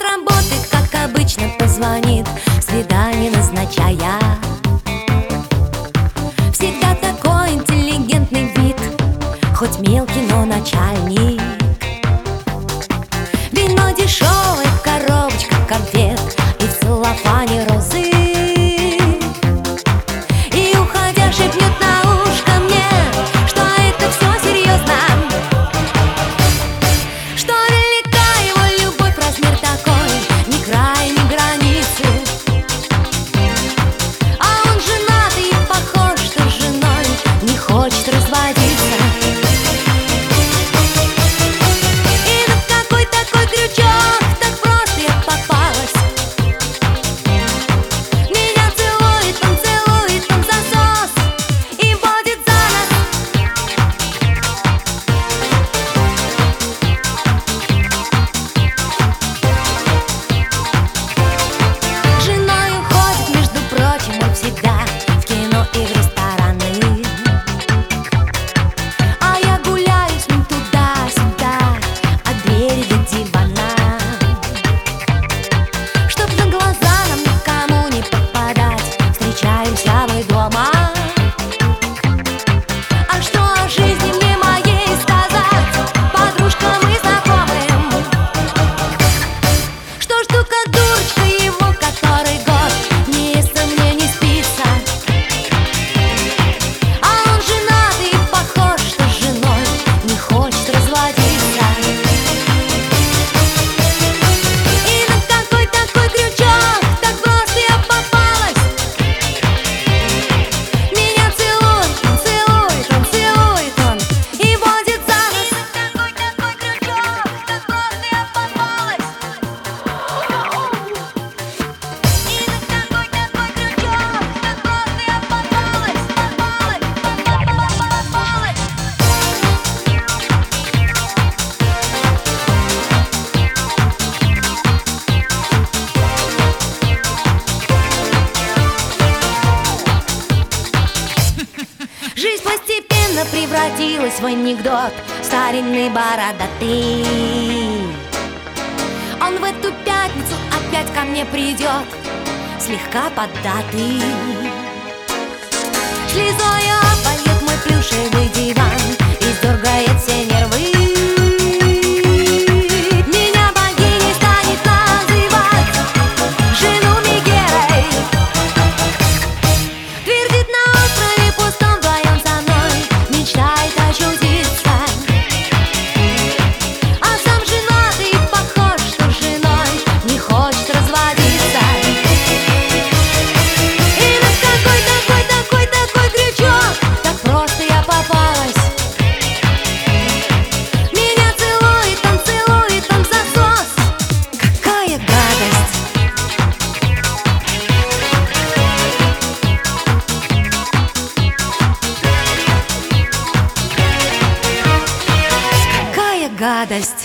работы, как обычно, позвонит, свидание назначая. Всегда такой интеллигентный вид, хоть мелкий, но начальник. Вино дешевое в коробочках конфет и в целлофане розы. И уходя шепнет на ушко мне, что это все серьезно, что велика его любовь, размер такой, ни края, ни границы. А он женат и похож, что с женой не хочет разводиться. Жизнь постепенно превратилась в анекдот, старинный бородатый. Он в эту пятницу опять ко мне придет, слегка поддатый. Слезой обольет мой плюшевый диван и сдергает все нервы. Меня богиней станет называть, жену Мегерой. Твердит на острове пустом, вдвоем со мной мечтает очутиться. А сам женат и похож, что с женой не хочет разводиться. И на такой крючок, так просто я попалась. Меня целует он в засос. Какая гадость! Какая гадость!